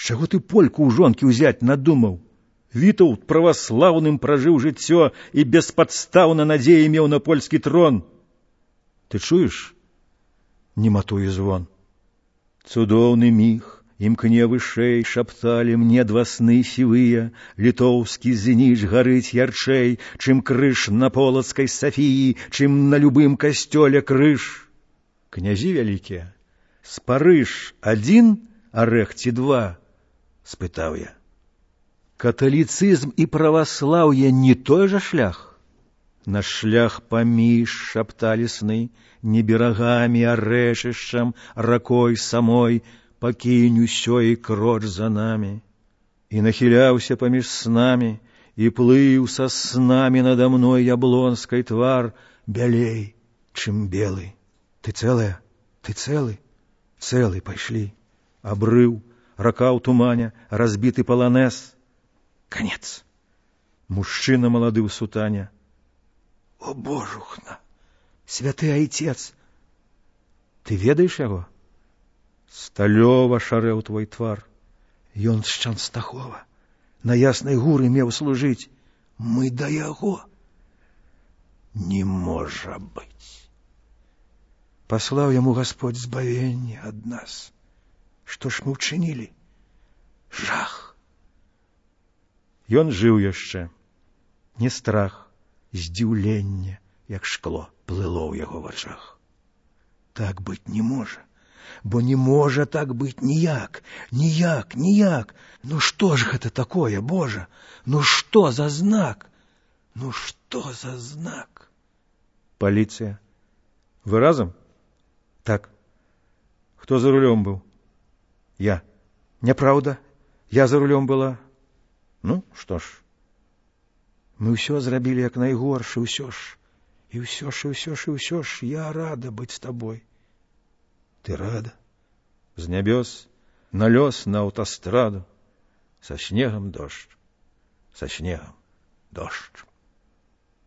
чаго ты польку ў жонкі ўзяць надумаў? Вітаўт праваслаўным пражыў жыццё і беспадстаўна надзеі меў на польскі трон. Ты чуеш? Нематуе звон. Цудоўны міг імкне вышэй, шапталі мне два сны сівыя, літоўскі зніч гарыць ярчэй, чым крыж на полацкай Сафіі, чым на любым касцёле крыж. Князі вялікія, спарыш адзін арэх ці два? Спытаў я. Каталіцызм і праваслаўе не той жа шлях? На шлях паміж, шапталі сны, не берагамі, а рэчышчам, ракой самой, пакінь усё і кроч за намі. І нахіляўся паміж снамі, і плыў са снамі надо мной яблонскай твар бялей, чым белы. Ты цэлая? Ты цэлы? Цэлы пайшлі. Абрыў, рака ў тумане, разбіты паланэз. Конец. Мужчына малады ў сутане. О, божухна! Святы айцец! Ты ведаеш яго? Сталёва шарэў твой твар. Ён з Чанстахова. На Яснай Гуры меў служыць. Мы да яго. Не можа быць. Паслаў яму Гасподзь збавенне ад нас. Што ж мы ўчынілі? Жах! Ён жыў яшчэ. Не страх, здзіўленне, як шкло, плыло ў яго вачах. Так быць не можа, бо не можа так быць ніяк, ніяк, ніяк. Ну што ж гэта такое, Божа? Ну што за знак? Ну што за знак? Паліцыя. Вы разам? Так. Хто за рулём быў? Я. Няпраўда, я за рулём была. Ну, што ж, мы ўсё зрабілі як найгорш, і ўсё ж, і ўсё ж, і ўсё ж, і ўсё ж, я рада быць з табой. Ты рада? З нябёс на лёс на аўтастраду, са снегам дождж, са снегам дождж.